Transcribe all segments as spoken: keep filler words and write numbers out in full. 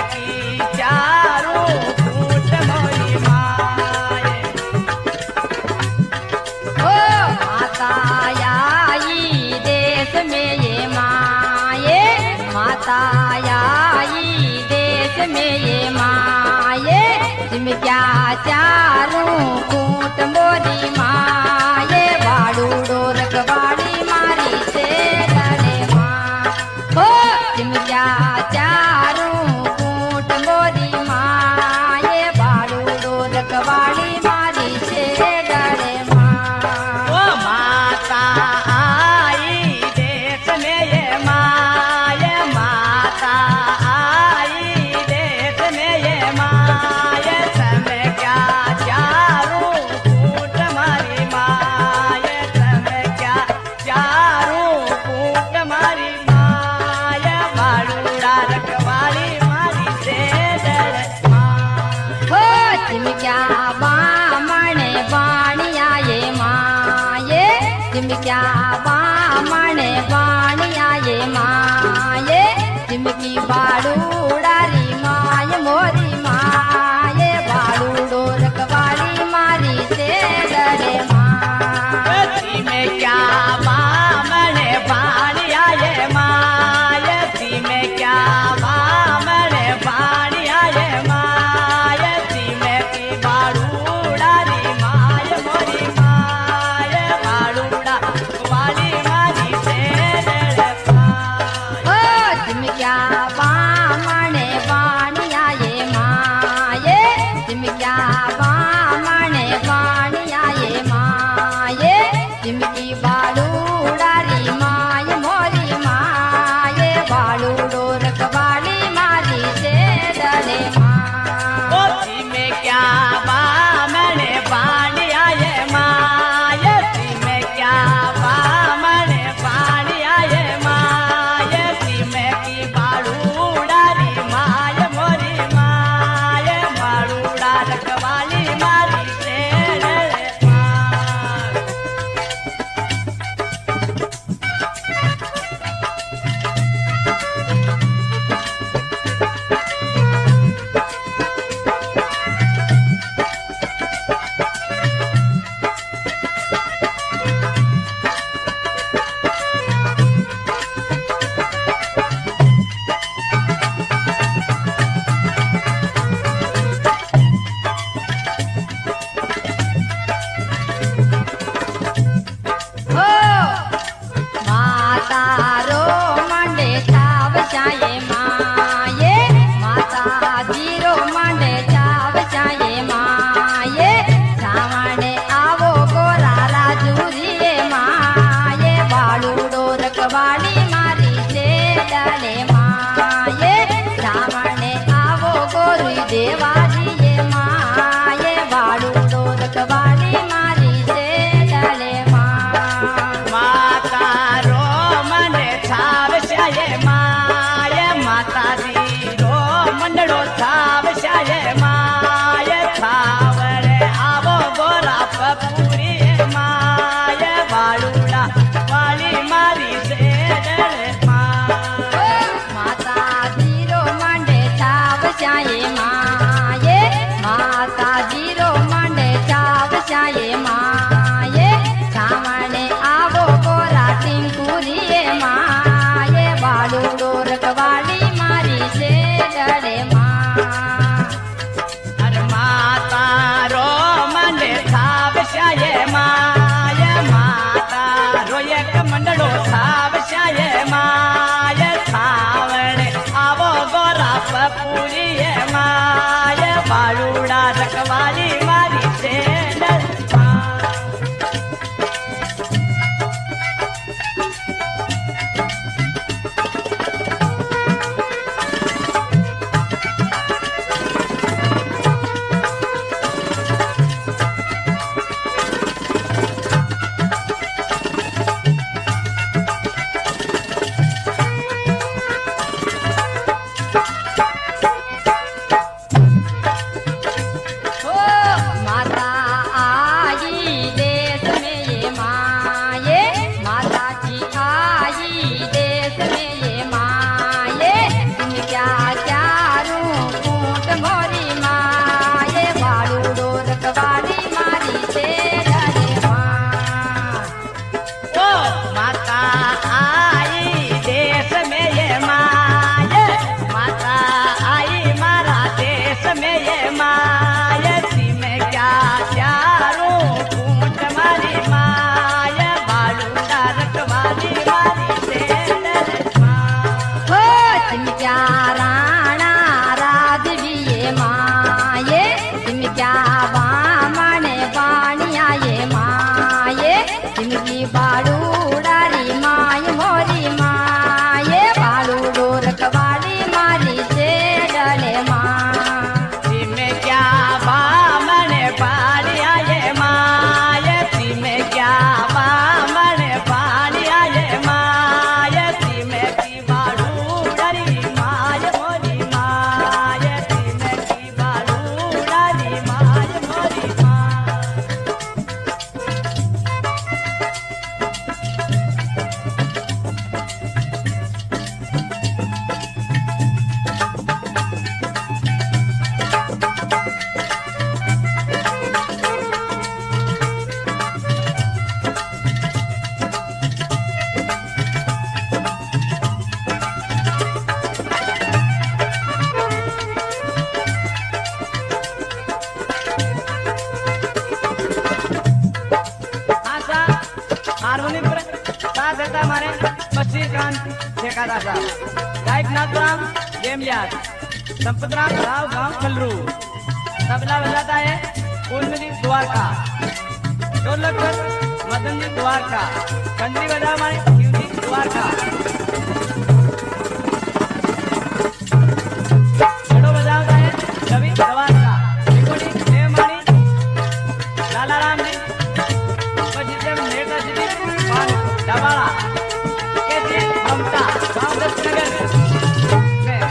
की चारों कूट मोरी माए। ओ माता आई देश में ये माए, माता आई देश में ये माए, जिम क्या चारों कूट मोरी माए, बाड़ू डोरक बाड़ी मारी से डरे माँ। हो जिम क्या चारों कूट मोरी माए, बाड़ू डोरक बाड़ी मारी से डरे माँ। ओ माता आई देश में ये माए, माता आई देश में ये माए, समय क्या चारों कूट मारी माए, समय क्या चारों कूट मारी माए, बालूड़ा रखवाली मारी से डरे माँ। हो जिम क्या बामण बाणिया ये माये, जिम क्या बामण बाणिया ये माये, जिम की बाड़ूडारी माय मोरी माये, बाड़ू डोरक वाली मारी से डरे माँ। ती में क्या बामण बाणिया ये माय, ती में क्या बामण बाणिया ये माय, ती में की बाड़ूडारी माय मोरी माय, बाड़ूड़ा वाली मारी से डरे माँ। हो जिम क्या बामण बाणिया ये माये, जिम क्या बामण बाणिया ये माये, जिम की बाड़ूडारी माय मोरी माये, बाड़ू डोरक वाली मारी से डरे माँ। पोथी में क्या बामण बाणिया ये माय, ती में क्या बामण बाणिया ये माय, ती में की बाड़ूडारी माय मोरी माय, बाड़ूड़ा रखवाली मारी से डरे माँ। हो माता रो मंडे चाव चाये माये, माता जीरो मंडे चाव चाये माये, सावणे आवो गोरा राजूरी माये, बाड़ू डोरक वाली मारी से डरे माये, सावणे आवो गोरी देवाजी ये माये, बाड़ू डोरक वाली मारी से डरे माँ। माता रो मन छाव शाये माय, माता दी रो मंडलो छाव शाये माय, छावड़े आवो गोरा पपूरी माय, बालूड़ा वाली मारी से डरे माँ। माता जीरो मंडे चाव चाये माये, माता जीरो मंडे चाव चाये माये, सामने आवो गोरा टिंकुरी माये, बाड़ू डोरक वाली मारी से डरे माँ। अरे माता रो मन छाव शाये माय, माता रो एक मंडलो छाव शाये माय, छावड़े आवो गोरा पपूरी माय, बालूड़ा रखवाली मारी से डरे माँ। हो साथ रहता हमारे बशीरकांत ठेकादार साहब, गायक नाथराम गेमलियार, संपतराम राव गांव खलरू, तबला बजाता है पूर्णदीप द्वारका, ढोलक पर मदन जी द्वारका, कंजरी बजा हमारे शिवजी द्वारका, घड़ो बजाता है रवि द्वारका, रिकॉर्डिंग देवमानी लाला राम जी, पश्चिम नेता जी डबाड़ा के जी ममता गांव दत्तनगर में।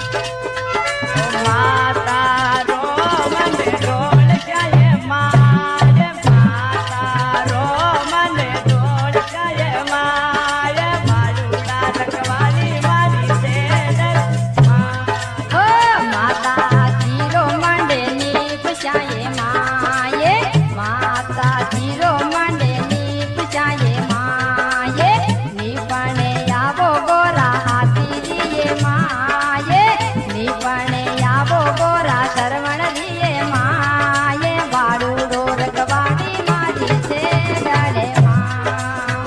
ओ माता रो मन ढोल जाए माय, माता रो मन ढोल जाए माय, मालूड़ा रखवाली मारी से ओ माता जीरो मंडे नीप जाए माये, माता जीरो मंडे नीप जाए माये, नीपणे आवो गोरा हाथी लिए माये, नीपणे आवो गोरा शरवण लिए माये, वाडूडो रखवाड़ी मारी से डरे माँ।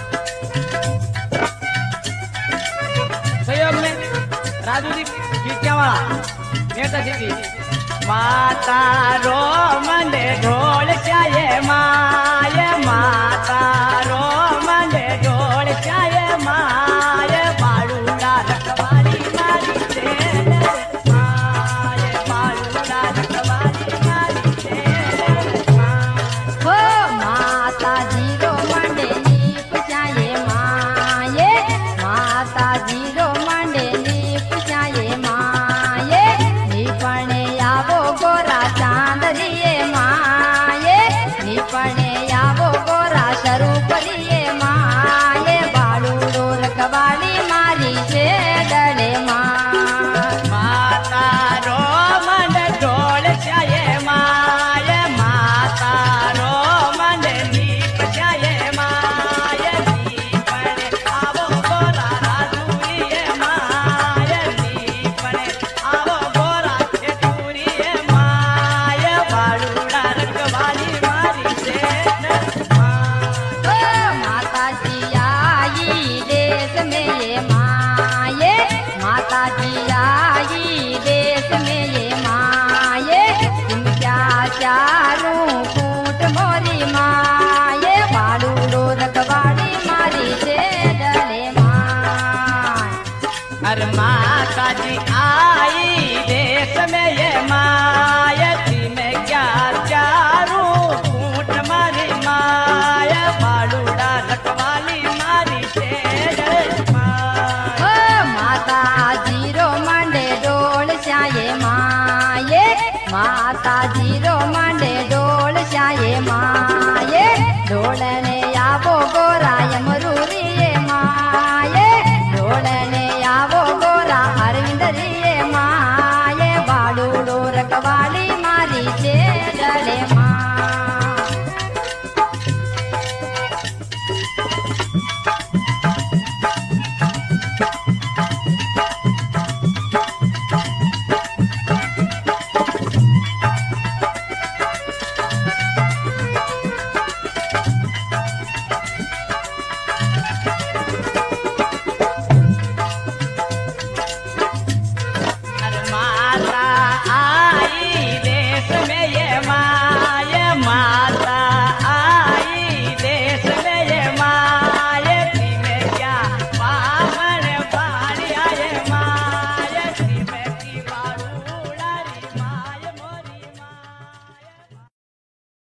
सहयोग में राजू जी कीटियावाड़ा नेता जी की। माता रो मन ढोल जाए माय, माता रो मन ढोल जाए माय, बालूड़ा रखवाली मारी से माय, बालूड़ा रखवाली मारी से माय। हो माता जीरो मंडे नीप जाए माये, माता जीरो मंडे नीप जाए माये, नीपणे आवो गोरा चांदरिये माये, नीपणे आवो गोरा स्वरूप लिए माये, बालूडो रखवाली मारी से डरे माँ। माता रो मन ढोल जाए माय, माता रो मन नीप जाए माय, नीपणे आवो गोरा राजूरिये माय, नीपणे आवो गोरा चतुरिये माय, बालूड़ा रखवाली मारी से माय। ओ माता जी आई देश में ये माये, माता जी आई देश में ये माये, तुम क्या चारों कूट मोरी माये, बालूडो रखवाड़ी मारी से डरे माँ। अरे माता जी आई देश में ये मायती में क्या चारू कूट मारी माय, बालूड़ा रखवाली मारी से माय। ओ माता जीरो मंडे डोल जाए माये, माता जीरो मंडे